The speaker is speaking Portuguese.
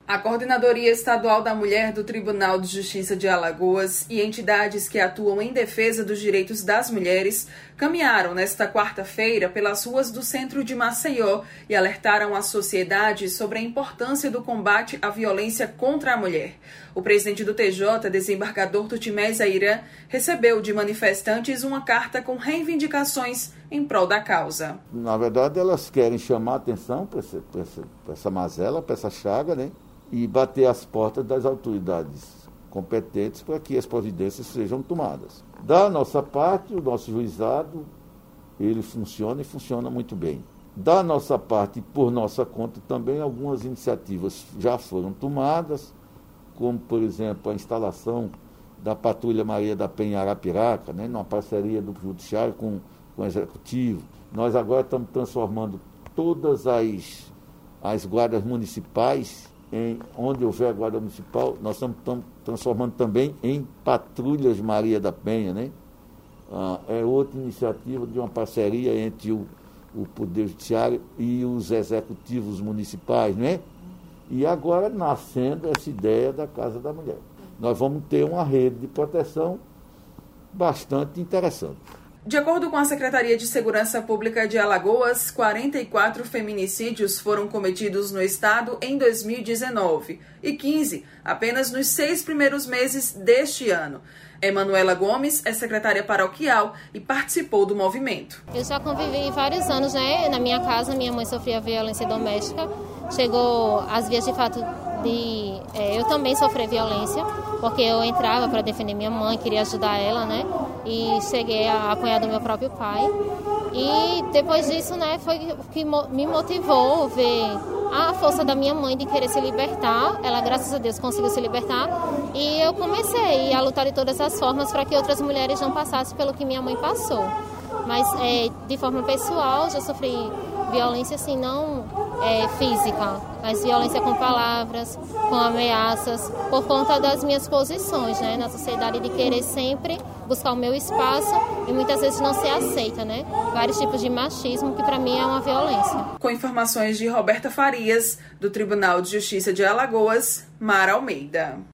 A Coordenadoria Estadual da Mulher do Tribunal de Justiça de Alagoas e entidades que atuam em defesa dos direitos das mulheres caminharam nesta quarta-feira pelas ruas do centro de Maceió e alertaram a sociedade sobre a importância do combate à violência contra a mulher. O presidente do TJ, desembargador Tutimés Airã, recebeu de manifestantes uma carta com reivindicações em prol da causa. Na verdade, elas querem chamar a atenção para essa mazela, para essa chaga, né? E bater as portas das autoridades competentes para que as providências sejam tomadas. Da nossa parte, o nosso juizado, ele funciona e funciona muito bem. Da nossa parte, por nossa conta, também algumas iniciativas já foram tomadas, como, por exemplo, a instalação da Patrulha Maria da Penha Arapiraca, né, numa parceria do Judiciário com o Executivo. Nós agora estamos transformando todas as guardas municipais, onde houver guarda municipal, nós estamos transformando também em patrulhas Maria da Penha, né? É outra iniciativa de uma parceria entre o Poder Judiciário e os executivos municipais, né? E agora nascendo essa ideia da Casa da Mulher. Nós vamos ter uma rede de proteção bastante interessante. De acordo com a Secretaria de Segurança Pública de Alagoas, 44 feminicídios foram cometidos no estado em 2019 e 15 apenas nos 6 primeiros meses deste ano. Emanuela Gomes é secretária paroquial e participou do movimento. Eu já convivi vários anos, né? Na minha casa, minha mãe sofria violência doméstica. Chegou às vias de fato de eu também sofrer violência, porque eu entrava para defender minha mãe, queria ajudar ela, né? E cheguei a apanhar do meu próprio pai. E depois disso, né, foi que me motivou ver a força da minha mãe de querer se libertar. Ela, graças a Deus, conseguiu se libertar. E eu comecei a lutar de todas as formas para que outras mulheres não passassem pelo que minha mãe passou. Mas, de forma pessoal, já sofri violência, assim, não física, mas violência com palavras, com ameaças, por conta das minhas posições, né, na sociedade, de querer sempre buscar o meu espaço e muitas vezes não ser aceita, né? Vários tipos de machismo que para mim é uma violência. Com informações de Roberta Farias, do Tribunal de Justiça de Alagoas, Mara Almeida.